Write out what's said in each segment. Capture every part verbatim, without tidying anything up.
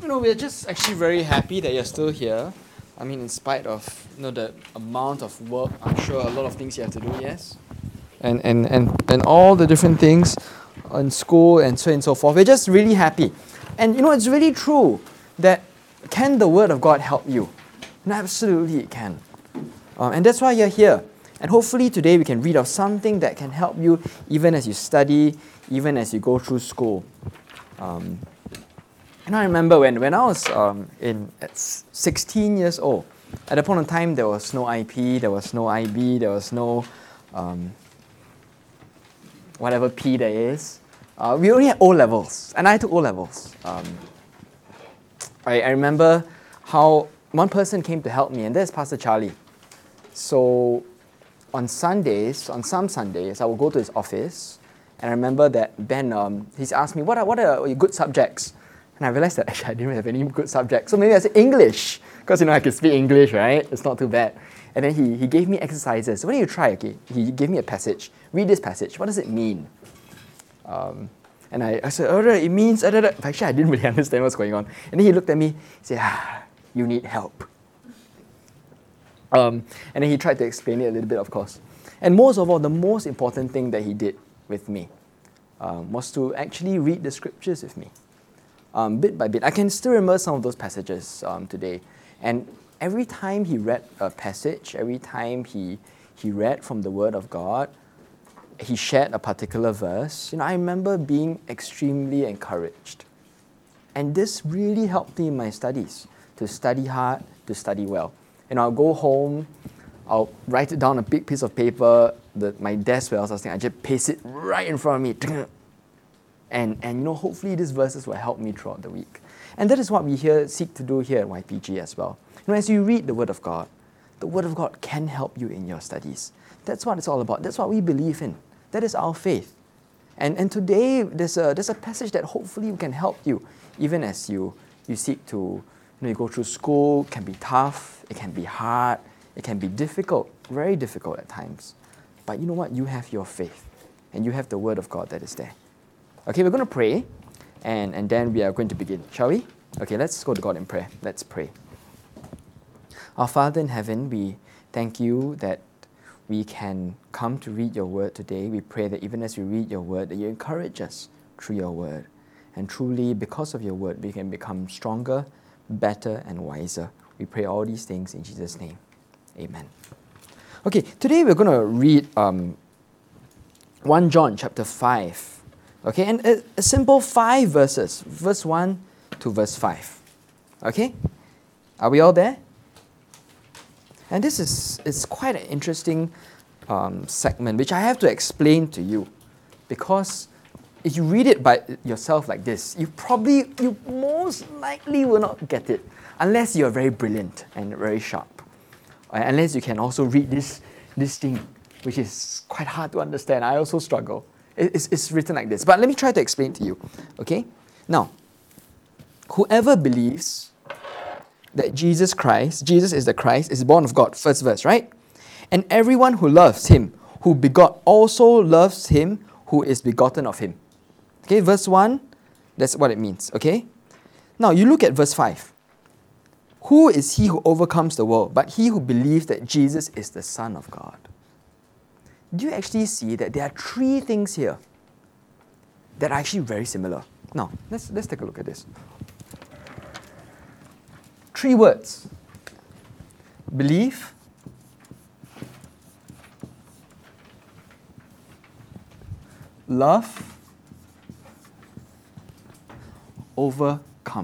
you know, we're just actually very happy that you're still here. I mean, in spite of, you know, the amount of work, I'm sure a lot of things you have to do, yes? And, and, and, and all the different things in school and so on and so forth. We're just really happy. And, you know, it's really true that can the Word of God help you? And absolutely it can. Um, and that's why you're here. And hopefully today we can read of something that can help you even as you study, even as you go through school. Um, and I remember when, when I was um, in at sixteen years old, at that point in time there was no I P, there was no I B, there was no um, whatever P there is. Uh, we only had O-levels, and I took O-levels. Um, I, I remember how one person came to help me, and that's Pastor Charlie. So on Sundays, on some Sundays, I would go to his office, and I remember that Ben, um, he's asked me, what are, what are your good subjects? And I realized that actually I didn't have any good subjects. So maybe I said English, because you know I can speak English, right? It's not too bad. And then he, he gave me exercises. Why don't you try, okay? He gave me a passage. Read this passage. What does it mean? Um, and I, I said, oh, it means, uh, uh, actually I didn't really understand what's going on. And then he looked at me, he said, ah, you need help. Um, and then he tried to explain it a little bit, of course. And most of all, the most important thing that he did with me um, was to actually read the scriptures with me, um, bit by bit. I can still remember some of those passages um, today. And every time he read a passage, every time he, he read from the Word of God, he shared a particular verse, you know, I remember being extremely encouraged. And this really helped me in my studies, to study hard, to study well. And I'll go home, I'll write it down on a big piece of paper, the, my desk where I was sitting, I just paste it right in front of me. And, and you know, hopefully these verses will help me throughout the week. And that is what we here seek to do here at Y P G as well. You know, as you read the Word of God, the Word of God can help you in your studies. That's what it's all about. That's what we believe in. That is our faith. And, and today, there's a, there's a passage that hopefully can help you, even as you, you seek to, you know, you go through school. It can be tough, it can be hard, it can be difficult, very difficult at times. But you know what? You have your faith, and you have the Word of God that is there. Okay, we're going to pray, and, and then we are going to begin, shall we? Okay, let's go to God in prayer. Let's pray. Our Father in heaven, we thank you that we can come to read your word today. We pray that even as we read your word, that you encourage us through your word. And truly, because of your word, we can become stronger, better, and wiser. We pray all these things in Jesus' name. Amen. Okay, today we're going to read um, First John chapter five. Okay, and a, a simple five verses, verse one to verse five. Okay? Are we all there? And this is it's quite an interesting um, segment, which I have to explain to you, because if you read it by yourself like this, you probably, you most likely will not get it, unless you're very brilliant and very sharp, uh, unless you can also read this this thing, which is quite hard to understand. I also struggle. It, it's, it's written like this, but let me try to explain to you. Okay, now, whoever believes that Jesus Christ, Jesus is the Christ, is born of God. First verse, right? And everyone who loves him, who begot, also loves him who is begotten of him. Okay, verse one, that's what it means, okay? Now, you look at verse five. Who is he who overcomes the world, but he who believes that Jesus is the Son of God? Do you actually see that there are three things here that are actually very similar? Now, let's, let's take a look at this. Three words. Believe, love, overcome.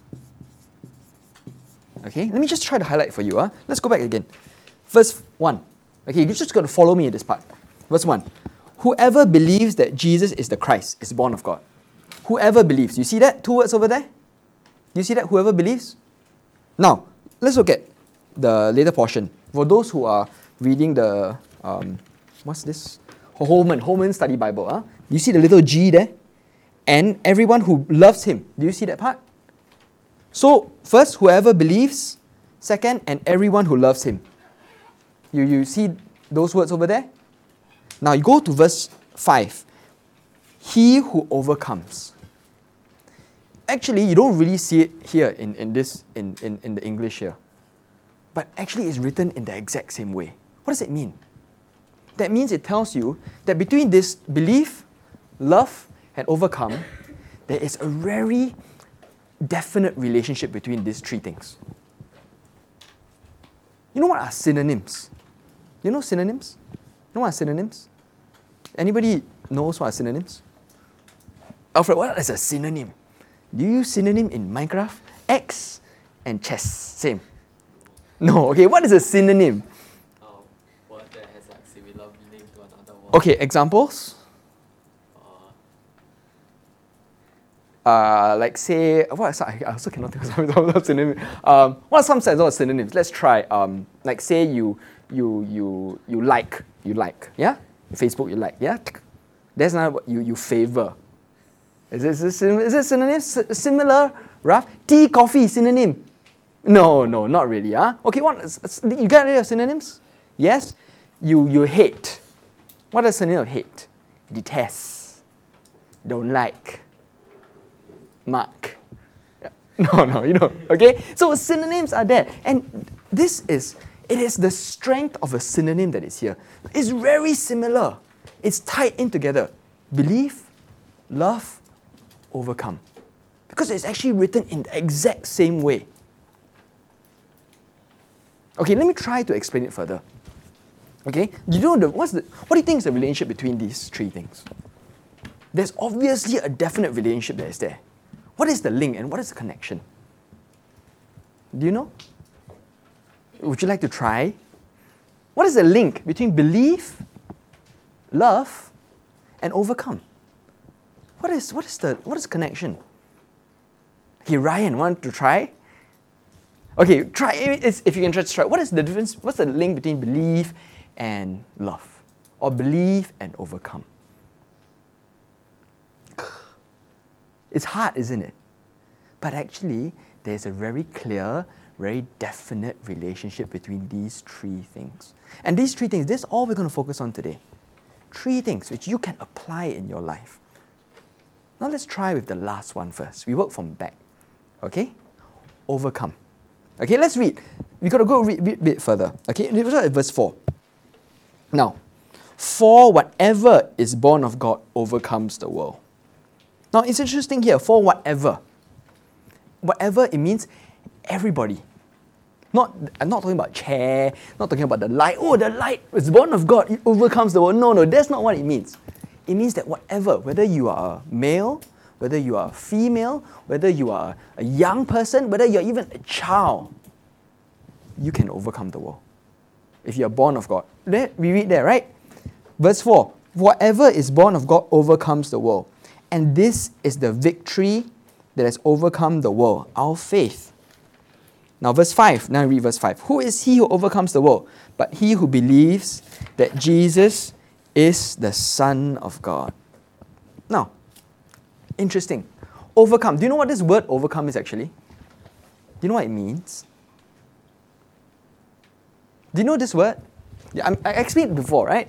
Okay, let me just try to highlight for you. Huh? Let's go back again. Verse one. Okay, you're just going to follow me in this part. Verse one. Whoever believes that Jesus is the Christ is born of God. Whoever believes. You see that? Two words over there? You see that? Whoever believes? Now, let's look at the later portion. For those who are reading the, um, what's this? Holman, Holman Study Bible. Huh? You see the little G there? And everyone who loves him. Do you see that part? So, first, whoever believes. Second, and everyone who loves him. You, you see those words over there? Now, you go to verse five. He who overcomes. actually, you don't really see it here in, in this, in, in, in the English here. But actually, it's written in the exact same way. What does it mean? That means it tells you that between this belief, love, and overcome, there is a very definite relationship between these three things. You know what are synonyms? You know synonyms? You know what are synonyms? Anybody knows what are synonyms? Alfred, what is a synonym? Do you use synonym in Minecraft? X and chess, same. No, okay, what is a synonym? Oh, word that has like similar meaning to another word. Okay, examples? Uh, like say, what are, I also cannot think of some synonyms. Um, what are some sense of synonyms? Let's try. Um, like say you you you you like you like yeah. Facebook you like yeah. That's not what you you favor. Is this is this synonym similar? Rough tea coffee synonym? No no not really ah. Huh? Okay, what is, you got any synonyms? Yes. You you hate. What is synonym of hate? Detest. Don't like. Mark. No, no, you know, okay? So synonyms are there. And this is, it is the strength of a synonym that is here. It's very similar. It's tied in together. Believe, love, overcome. Because it's actually written in the exact same way. Okay, let me try to explain it further. Okay? You know the, what's the, what do you think is the relationship between these three things? There's obviously a definite relationship that is there. What is the link and what is the connection? Do you know? Would you like to try? What is the link between belief, love, and overcome? What is what is the what is the connection? Okay, Ryan, want to try? Okay, try if you can try to try. What is the difference? What's the link between belief and love, or belief and overcome? It's hard, isn't it? But actually, there's a very clear, very definite relationship between these three things. And these three things, this is all we're going to focus on today. Three things which you can apply in your life. Now let's try with the last one first. We work from back. Okay? Overcome. Okay, let's read. We've got to go read a bit further. Okay, let's start at verse four. Now, for whatever is born of God overcomes the world. Now, it's interesting here, for whatever. Whatever, it means everybody. Not, I'm not talking about chair, not talking about the light. Oh, the light is born of God, it overcomes the world. No, no, that's not what it means. It means that whatever, whether you are a male, whether you are a female, whether you are a young person, whether you're even a child, you can overcome the world. If you're born of God. There, we read there, right? Verse four, whatever is born of God overcomes the world. And this is the victory that has overcome the world, our faith. Now verse five, now read verse five. Who is he who overcomes the world? But he who believes that Jesus is the Son of God. Now, interesting. Overcome. Do you know what this word overcome is actually? Do you know what it means? Do you know this word? Yeah, I, I explained it before, right?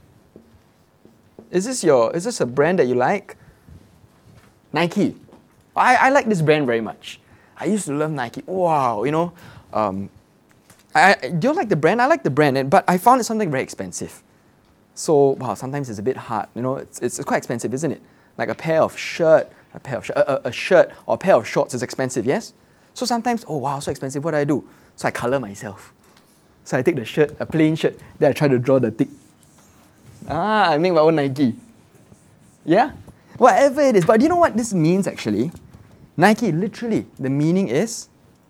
Is this your, is this a brand that you like? Nike. I, I like this brand very much. I used to love Nike. Wow, you know. Um, I, I do you like the brand? I like the brand, but I found it something very expensive. So, wow, sometimes it's a bit hard. You know, it's, it's quite expensive, isn't it? Like a pair of shirt, a pair of sh- a, a shirt or a pair of shorts is expensive, yes? So sometimes, oh wow, so expensive, what do I do? So I color myself. So I take the shirt, a plain shirt, then I try to draw the tick. Ah, I make my own Nike. Yeah? Whatever it is. But do you know what this means actually? Nike, literally, the meaning is...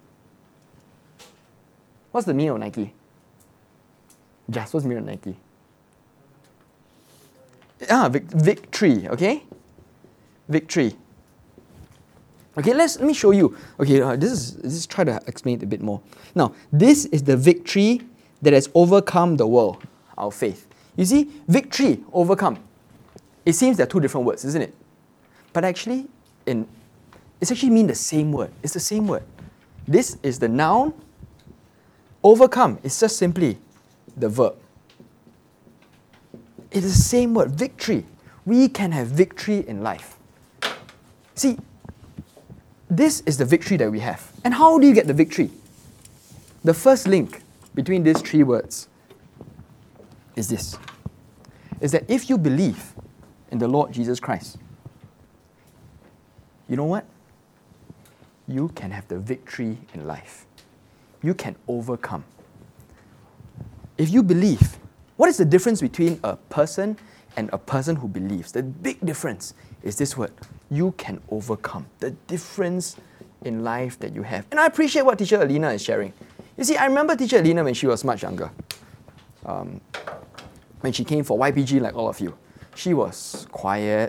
What's the meaning of Nike? Just what's the meaning of Nike? Ah, vic- victory, okay? Victory. Okay, let's let me show you. Okay, uh, this is this is try to explain it a bit more. Now, this is the victory that has overcome the world, our faith. You see, victory, overcome. It seems there are two different words, isn't it? But actually, in it's actually mean the same word. It's the same word. This is the noun. Overcome is just simply the verb. It is the same word, victory. We can have victory in life. See, this is the victory that we have. And how do you get the victory? The first link between these three words is this. Is that if you believe in the Lord Jesus Christ, you know what? You can have the victory in life. You can overcome. If you believe, what is the difference between a person and a person who believes? The big difference is this word. You can overcome. The difference in life that you have. And I appreciate what Teacher Alina is sharing. You see, I remember Teacher Alina when she was much younger. Um, when she came for Y P G like all of you. She was quiet,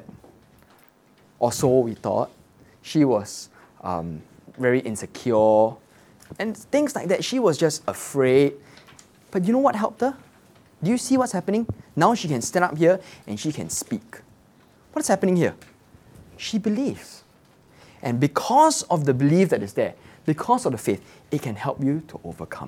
or so we thought. She was um, very insecure, and things like that. She was just afraid. But you know what helped her? Do you see what's happening? Now she can stand up here and she can speak. What's happening here? She believes. And because of the belief that is there, because of the faith, it can help you to overcome.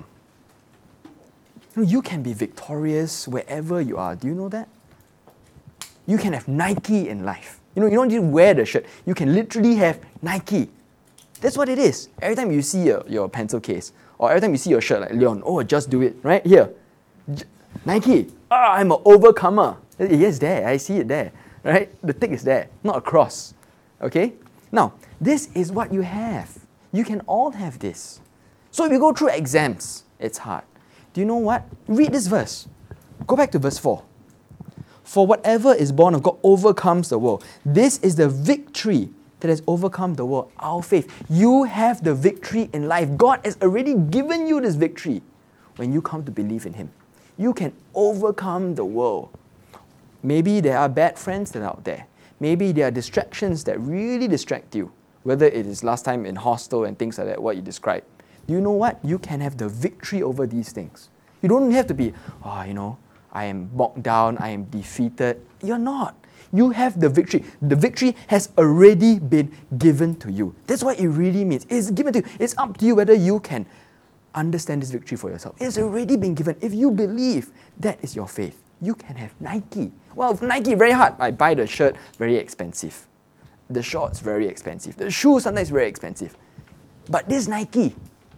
You know, you can be victorious wherever you are. Do you know that? You can have Nike in life. You know, you don't need to wear the shirt. You can literally have Nike. That's what it is. Every time you see your, your pencil case, or every time you see your shirt like Leon, oh, just do it, right? Here. J- Nike. Ah, I'm an overcomer. Yes, there. I see it there. Right? The tick is there, not a cross. Okay? Now, this is what you have. You can all have this. So if you go through exams, it's hard. Do you know what? Read this verse. Go back to verse four. For whatever is born of God overcomes the world. This is the victory that has overcome the world, our faith. You have the victory in life. God has already given you this victory when you come to believe in Him. You can overcome the world. Maybe there are bad friends that are out there. Maybe there are distractions that really distract you, whether it is last time in hostel and things like that, what you described. You know what? You can have the victory over these things. You don't have to be, oh, you know, I am bogged down, I am defeated. You're not. You have the victory. The victory has already been given to you. That's what it really means. It's given to you. It's up to you whether you can understand this victory for yourself. It's already been given. If you believe, that is your faith. You can have Nike. Well, Nike, very hard. I buy the shirt, very expensive. The shorts, very expensive. The shoes, sometimes very expensive. But this Nike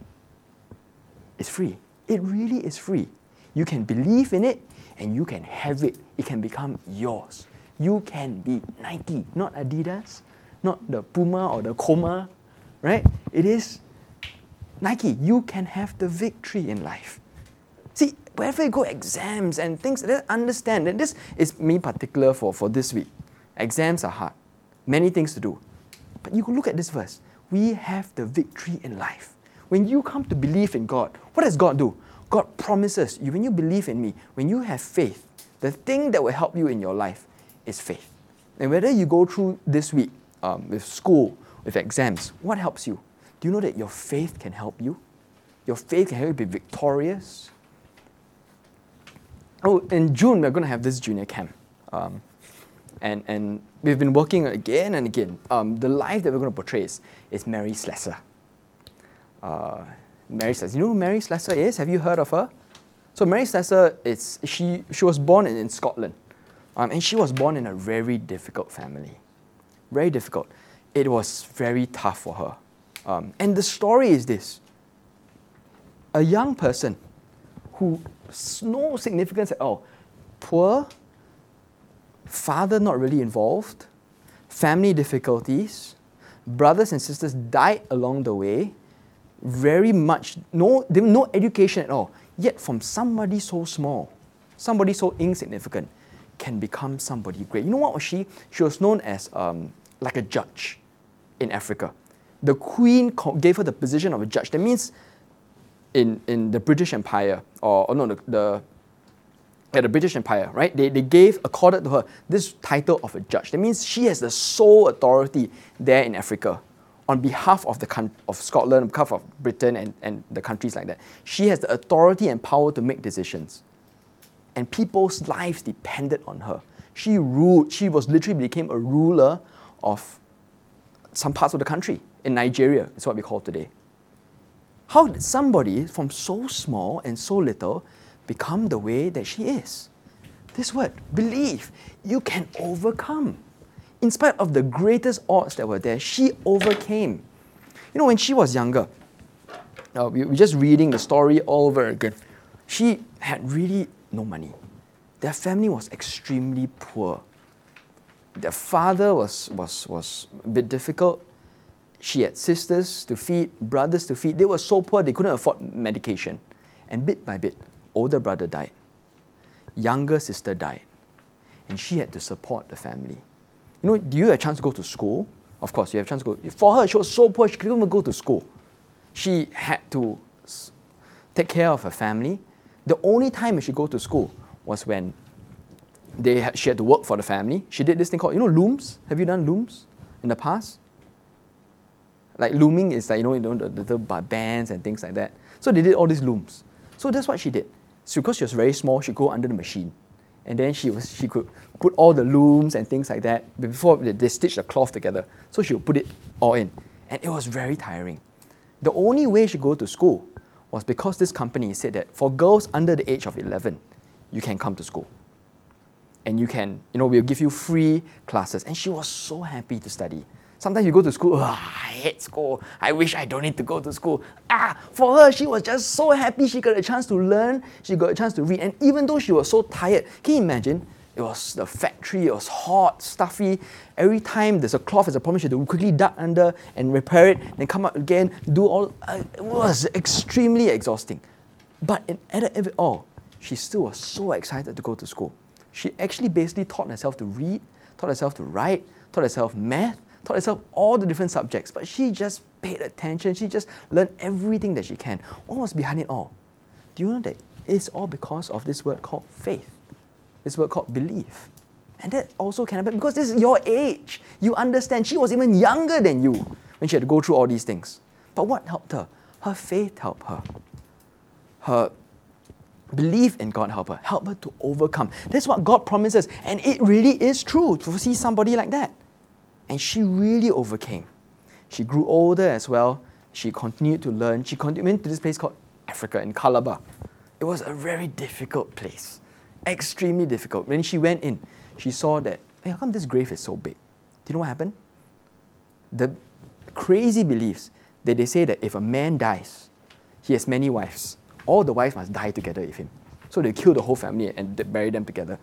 is free. It really is free. You can believe in it and you can have it. It can become yours. You can be Nike, not Adidas, not the Puma or the Coma, right? It is Nike. You can have the victory in life. See, wherever you go, exams and things, understand that this is me particular for, for this week. Exams are hard. Many things to do. But you can look at this verse. We have the victory in life. When you come to believe in God, what does God do? God promises you, when you believe in me, when you have faith, the thing that will help you in your life is faith. And whether you go through this week um, with school, with exams, what helps you? Do you know that your faith can help you? Your faith can help you be victorious. Oh, in June, we're going to have this junior camp. Um, and, and we've been working again and again. Um, the life that we're going to portray is, is Mary Slessor. Uh, Mary Slessor. You know who Mary Slessor is? Have you heard of her? So Mary Slessor, is, she, she was born in, in Scotland. Um, and she was born in a very difficult family. Very difficult. It was very tough for her. Um, and the story is this. A young person who no significance at all. Poor, father not really involved, family difficulties, brothers and sisters died along the way, very much, no, no education at all. Yet from somebody so small, somebody so insignificant, can become somebody great. You know what was she? She was known as um, like a judge in Africa. The queen gave her the position of a judge. That means in, in the British Empire, or, or no, the, the, yeah, the British Empire, right? They, they gave, accorded to her, this title of a judge. That means she has the sole authority there in Africa on behalf of, the, of Scotland, on behalf of Britain and, and the countries like that. She has the authority and power to make decisions. And people's lives depended on her. She ruled, she was literally became a ruler of some parts of the country. In Nigeria, is what we call today. How did somebody from so small and so little become the way that she is? This word, believe. You can overcome. In spite of the greatest odds that were there, she overcame. You know, when she was younger, uh, we were just reading the story all over again. She had really no money. Their family was extremely poor. Their father was, was, was a bit difficult. She had sisters to feed, brothers to feed. They were so poor they couldn't afford medication. And bit by bit, older brother died. Younger sister died. And she had to support the family. You know, do you have a chance to go to school? Of course, you have a chance to go. For her, she was so poor, she couldn't even go to school. She had to take care of her family. The only time she go to school was when they had, she had to work for the family. She did this thing called, you know, looms. Have you done looms in the past? Like looming is like, you know, you know the, the, the bands and things like that. So they did all these looms. So that's what she did. So because she was very small, she'd go under the machine. And then she was she could put all the looms and things like that before they, they stitched the cloth together. So she would put it all in. And it was very tiring. The only way she go to school was because this company said that for girls under the age of eleven, you can come to school. And you can, you know, we'll give you free classes. And she was so happy to study. Sometimes you go to school, oh, I hate school. I wish I don't need to go to school. Ah, for her, she was just so happy she got a chance to learn. She got a chance to read. And even though she was so tired, can you imagine? It was the factory, it was hot, stuffy. Every time there's a cloth, there's a problem, she had to quickly duck under and repair it, then come out again, do all. Uh, it was extremely exhausting. But in, at the end of it all, she still was so excited to go to school. She actually basically taught herself to read, taught herself to write, taught herself math, taught herself all the different subjects. But she just paid attention. She just learned everything that she can. What was behind it all? Do you know that it's all because of this word called faith? This word called belief. And that also can happen because this is your age. You understand. She was even younger than you when she had to go through all these things. But what helped her? Her faith helped her. Her belief in God helped her. Helped her to overcome. That's what God promises. And it really is true to see somebody like that. And she really overcame. She grew older as well. She continued to learn. She continued went to this place called Africa in Calabar. It was a very difficult place. Extremely difficult. When she went in, she saw that, hey, how come this grave is so big? Do you know what happened? The crazy beliefs that they say that if a man dies, he has many wives. All the wives must die together with him. So they kill the whole family and they bury them together.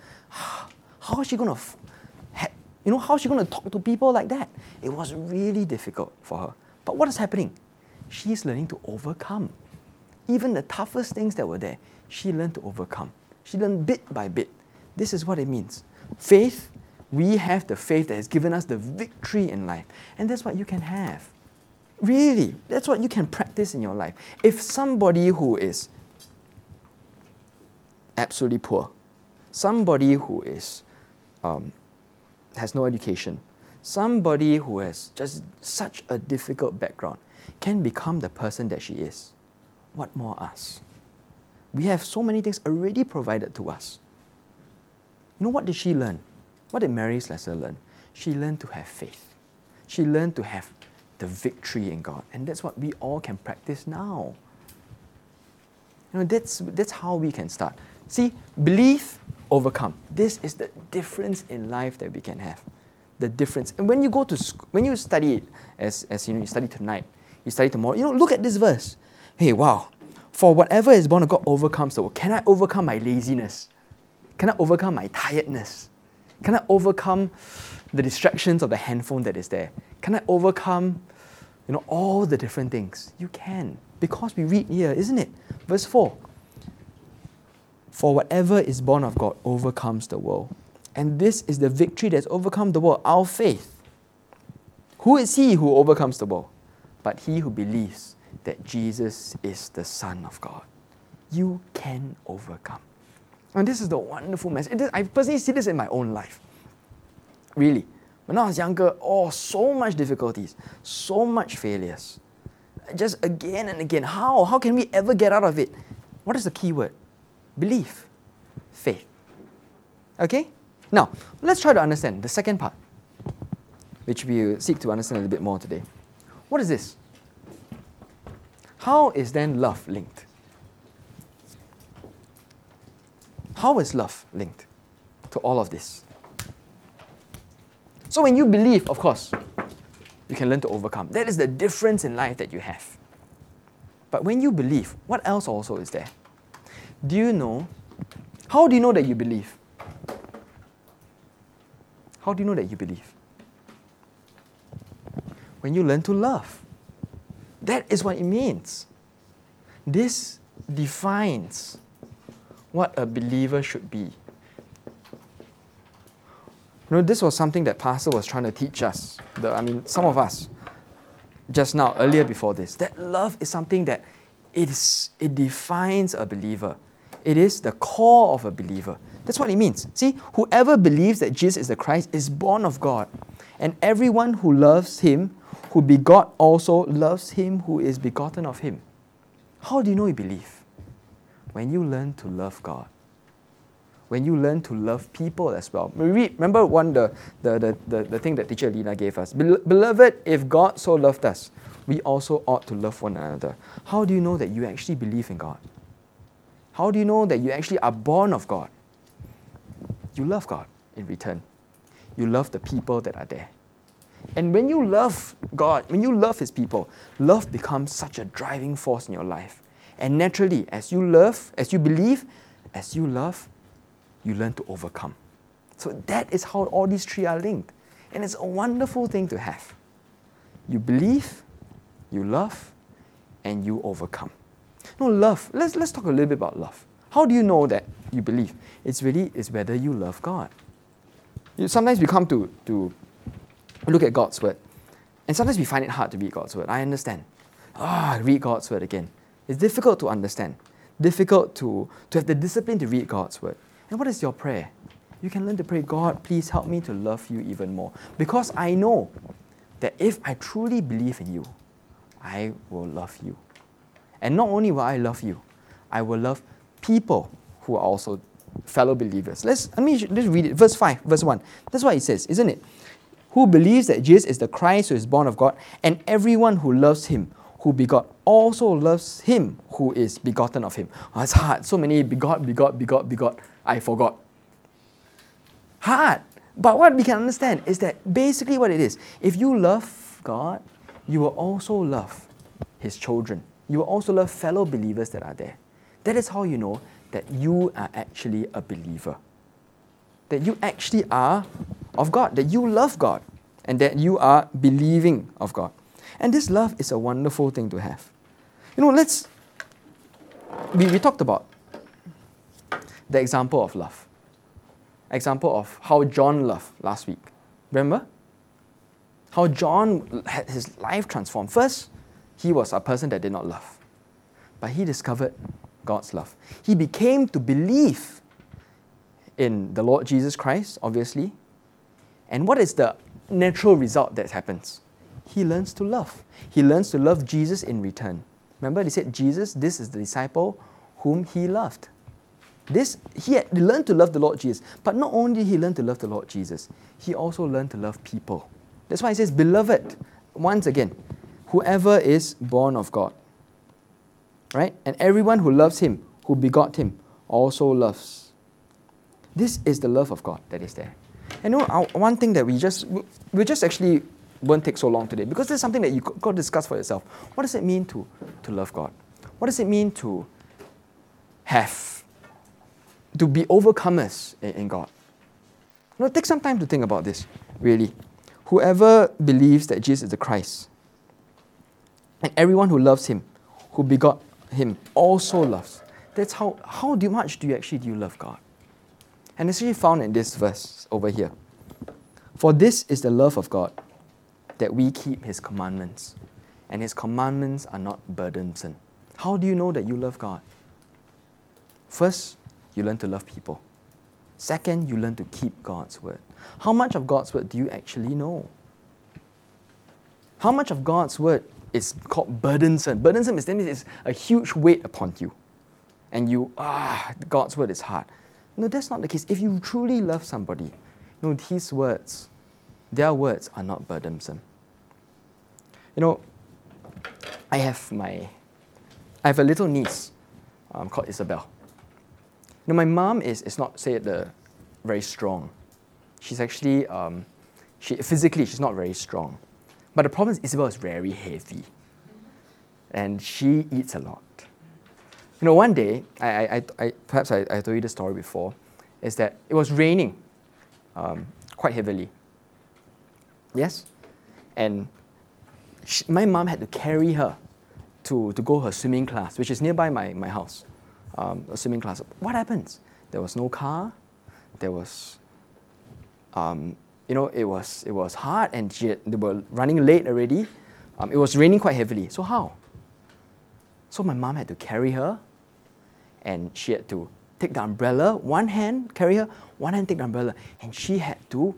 How is she going to, f- ha- you know, how is she going to talk to people like that? It was really difficult for her. But what is happening? She's learning to overcome. Even the toughest things that were there, she learned to overcome. She learned bit by bit. This is what it means. Faith, we have the faith that has given us the victory in life. And that's what you can have. Really, that's what you can practice in your life. If somebody who is absolutely poor, somebody who is um, has no education, somebody who has just such a difficult background can become the person that she is, what more us? We have so many things already provided to us. You know, what did she learn? What did Mary Slessor learn? She learned to have faith. She learned to have the victory in God. And that's what we all can practice now. You know, that's, that's how we can start. See, believe, overcome. This is the difference in life that we can have. The difference. And when you go to sc- when you study it, as, as you know, you study tonight, you study tomorrow, you know, look at this verse. Hey, wow. For whatever is born of God overcomes the world. Can I overcome my laziness? Can I overcome my tiredness? Can I overcome the distractions of the handphone that is there? Can I overcome, you know, all the different things? You can. Because we read here, isn't it? Verse four. For whatever is born of God overcomes the world. And this is the victory that's overcome the world, our faith. Who is he who overcomes the world? But he who believes that Jesus is the Son of God. You can overcome. And this is the wonderful message. I personally see this in my own life. Really. When I was younger, oh, so much difficulties, so much failures. Just again and again. How? How can we ever get out of it? What is the key word? Belief. Faith. Okay? Now, let's try to understand the second part, which we will seek to understand a little bit more today. What is this? How is then love linked? How is love linked to all of this? So when you believe, of course, you can learn to overcome. That is the difference in life that you have. But when you believe, what else also is there? Do you know, how do you know that you believe? How do you know that you believe? When you learn to love. That is what it means. This defines what a believer should be. You know, this was something that Pastor was trying to teach us. The, I mean, some of us, just now, earlier before this, that love is something that it, is, it defines a believer. It is the core of a believer. That's what it means. See, whoever believes that Jesus is the Christ is born of God. And everyone who loves him, who begot also loves him who is begotten of him. How do you know you believe? When you learn to love God. When you learn to love people as well. Remember one the, the, the, the, the thing that teacher Lina gave us. Beloved, if God so loved us, we also ought to love one another. How do you know that you actually believe in God? How do you know that you actually are born of God? You love God in return. You love the people that are there. And when you love God, when you love his people, love becomes such a driving force in your life. And naturally, as you love, as you believe, as you love, you learn to overcome. So that is how all these three are linked. And it's a wonderful thing to have. You believe, you love, and you overcome. No, love. Let's, let's talk a little bit about love. How do you know that you believe? It's really is whether you love God. You, sometimes we come to, to look at God's word, and sometimes we find it hard to read God's word. I understand. Ah, read God's word again. It's difficult to understand. Difficult to, to have the discipline to read God's word. And what is your prayer? You can learn to pray, God, please help me to love you even more. Because I know that if I truly believe in you, I will love you. And not only will I love you, I will love people who are also fellow believers. Let's, let me just read it. Verse five, verse one. That's what it says, isn't it? Who believes that Jesus is the Christ who is born of God, and everyone who loves him, who begot, also loves him who is begotten of him. Oh, it's hard. So many begot, begot, begot, begot. I forgot. Hard. But what we can understand is that basically what it is, if you love God, you will also love his children. You will also love fellow believers that are there. That is how you know that you are actually a believer. That you actually are of God, that you love God, and that you are believing of God. And this love is a wonderful thing to have. You know, let's, we, we talked about the example of love. Example of how John loved last week. Remember? How John had his life transformed. First, he was a person that did not love. But he discovered God's love. He became to believe in the Lord Jesus Christ, obviously. And what is the natural result that happens? He learns to love. He learns to love Jesus in return. Remember, they said, Jesus, this is the disciple whom he loved. This, he had learned to love the Lord Jesus. But not only did he learn to love the Lord Jesus, he also learned to love people. That's why he says, beloved, once again, whoever is born of God. Right? And everyone who loves him, who begot him, also loves. This is the love of God that is there. And you know, our, one thing that we just, we just actually won't take so long today, because there's something that you got to discuss for yourself. What does it mean to, to love God? What does it mean to have, to be overcomers in, in God? You know, take some time to think about this, really. Whoever believes that Jesus is the Christ, and everyone who loves him, who begot him, also loves. That's how, how do, much do you actually do you love God? And it's actually found in this verse over here. For this is the love of God, that we keep his commandments, and his commandments are not burdensome. How do you know that you love God? First, you learn to love people. Second, you learn to keep God's word. How much of God's word do you actually know? How much of God's word is called burdensome? Burdensome is then it's a huge weight upon you. And you, ah, God's word is hard. No, that's not the case. If you truly love somebody, you know, his words, their words are not burdensome. You know, I have my, I have a little niece um, called Isabel. You know, my mom is, is not, say, the very strong. She's actually, um, she physically, she's not very strong. But the problem is Isabel is very heavy. And she eats a lot. You know, one day, I, I, I, perhaps I, I told you this story before, is that it was raining um, quite heavily. Yes? And she, my mom had to carry her to, to go her swimming class, which is nearby my, my house, um, a swimming class. What happens? There was no car. There was, um, you know, it was it was hard, and she had, they were running late already. Um, it was raining quite heavily. So how? So my mom had to carry her, and she had to take the umbrella, one hand carry her, one hand take the umbrella, and she had to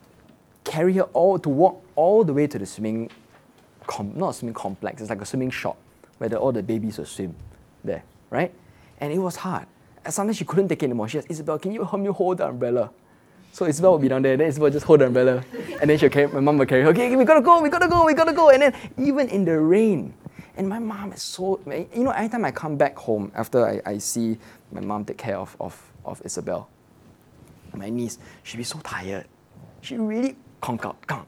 carry her all to walk all the way to the swimming, com- not a swimming complex, it's like a swimming shop where the, all the babies will swim there, right? And it was hard. And sometimes she couldn't take it anymore. She asked, Isabel, can you help me hold the umbrella? So Isabel would be down there, then Isabel would just hold the umbrella, and then she'll carry, my mom would carry her, okay, we gotta go, we gotta go, we gotta go, and then even in the rain. And my mom is so, you know, anytime I come back home after I, I see my mom take care of, of, of Isabel, my niece, she'd be so tired. She really conk out, conk.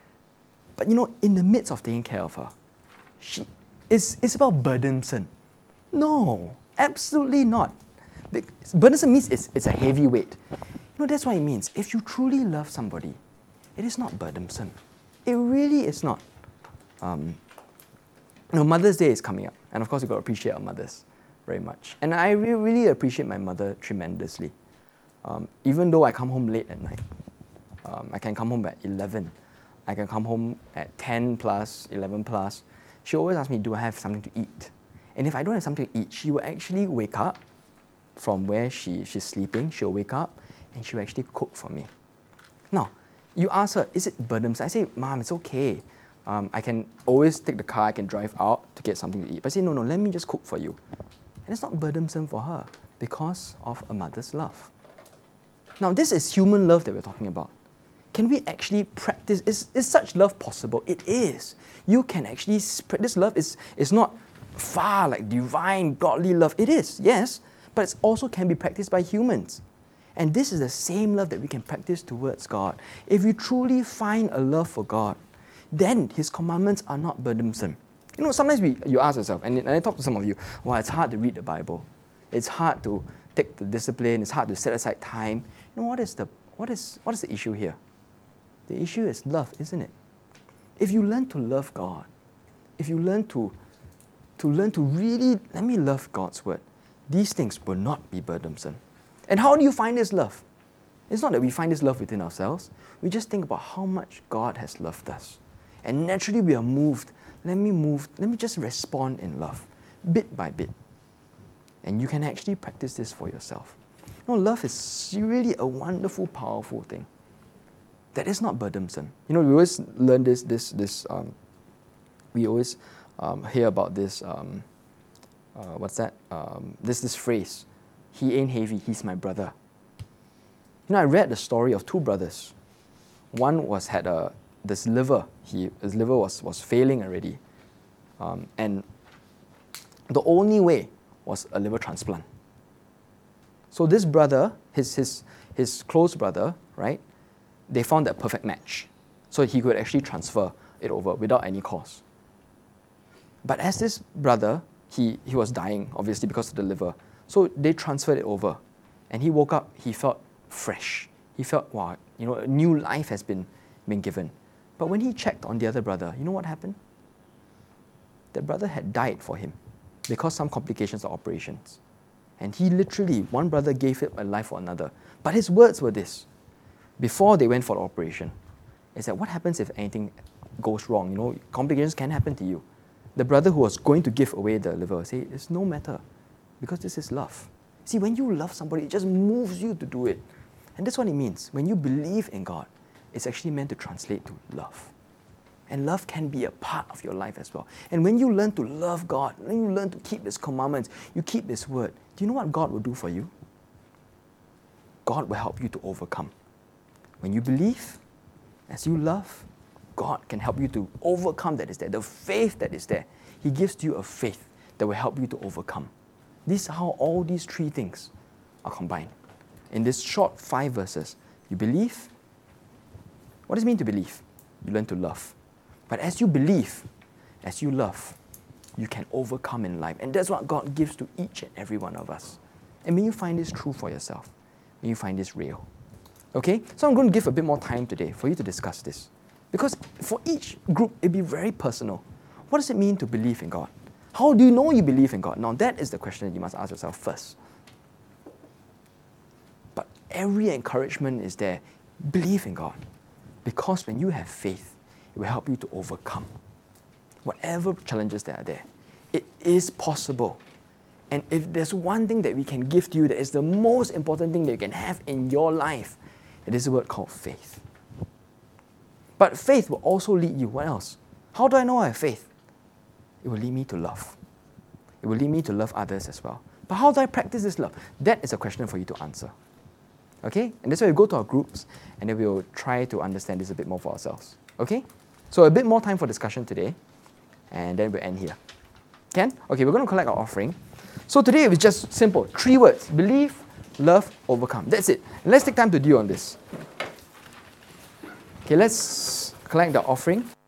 But you know, in the midst of taking care of her, she is Isabel burdensome? No, absolutely not. Burdensome means it's, it's a heavy weight. You know, that's what it means. If you truly love somebody, it is not burdensome. It really is not. Um, you know, Mother's Day is coming up, and of course, we've got to appreciate our mothers very much. And I really, really appreciate my mother tremendously. Um, even though I come home late at night, um, I can come home at eleven. I can come home at ten plus, eleven plus. She always asks me, do I have something to eat? And if I don't have something to eat, she will actually wake up from where she, she's sleeping. She'll wake up and she'll actually cook for me. Now, you ask her, is it burdensome? I say, Mom, it's okay. Um, I can always take the car, I can drive out to get something to eat. But I say, no, no, let me just cook for you. And it's not burdensome for her because of a mother's love. Now, this is human love that we're talking about. Can we actually practice? Is, is such love possible? It is. You can actually, this love is, is not far like divine, godly love. It is, yes, but it also can be practiced by humans. And this is the same love that we can practice towards God. If we truly find a love for God, then His commandments are not burdensome. You know, sometimes we, you ask yourself, and, and I talk to some of you, well, it's hard to read the Bible. It's hard to take the discipline. It's hard to set aside time. You know, what is the, what is, what is the issue here? The issue is love, isn't it? If you learn to love God, if you learn to, to learn to really, let me love God's word, these things will not be burdensome. And how do you find this love? It's not that we find this love within ourselves. We just think about how much God has loved us. And naturally we are moved. Let me move, let me just respond in love, bit by bit. And you can actually practice this for yourself. You know, love is really a wonderful, powerful thing that is not burdensome. You know, we always learn this, this, this, um, we always um, hear about this, um, uh, what's that? Um, this, this phrase, he ain't heavy, he's my brother. You know, I read the story of two brothers. One was had a, this liver, he, his liver was, was failing already. Um, and the only way was a liver transplant. So this brother, his, his, his close brother, right, they found that perfect match. So he could actually transfer it over without any cost. But as this brother, he, he was dying, obviously, because of the liver. So they transferred it over. And he woke up, he felt fresh. He felt, wow, you know, a new life has been, been given. But when he checked on the other brother, you know what happened? The brother had died for him because some complications of operations. And he literally, one brother gave it a life for another. But his words were this, before they went for the operation, is that what happens if anything goes wrong? You know, complications can happen to you. The brother who was going to give away the liver said, it's no matter, because this is love. See, when you love somebody, it just moves you to do it. And that's what it means. When you believe in God, it's actually meant to translate to love. And love can be a part of your life as well. And when you learn to love God, when you learn to keep His commandments, you keep His word, do you know what God will do for you? God will help you to overcome. When you believe, as you love, God can help you to overcome that is there. The faith that is there. He gives to you a faith that will help you to overcome. This is how all these three things are combined. In this short five verses, you believe. What does it mean to believe? You learn to love. But as you believe, as you love, you can overcome in life. And that's what God gives to each and every one of us. And may you find this true for yourself. May you find this real. Okay? So I'm going to give a bit more time today for you to discuss this. Because for each group, it'll be very personal. What does it mean to believe in God? How do you know you believe in God? Now that is the question that you must ask yourself first. But every encouragement is there. Believe in God. Because when you have faith, it will help you to overcome whatever challenges that are there. It is possible. And if there's one thing that we can give to you that is the most important thing that you can have in your life, it is a word called faith. But faith will also lead you. What else? How do I know I have faith? It will lead me to love. It will lead me to love others as well. But how do I practice this love? That is a question for you to answer. Okay? And that's why we go to our groups and then we'll try to understand this a bit more for ourselves. Okay? So a bit more time for discussion today. And then we'll end here. Can? Okay, we're going to collect our offering. So today it was just simple. Three words. Believe, love, overcome. That's it. And let's take time to deal on this. Okay, let's collect the offering.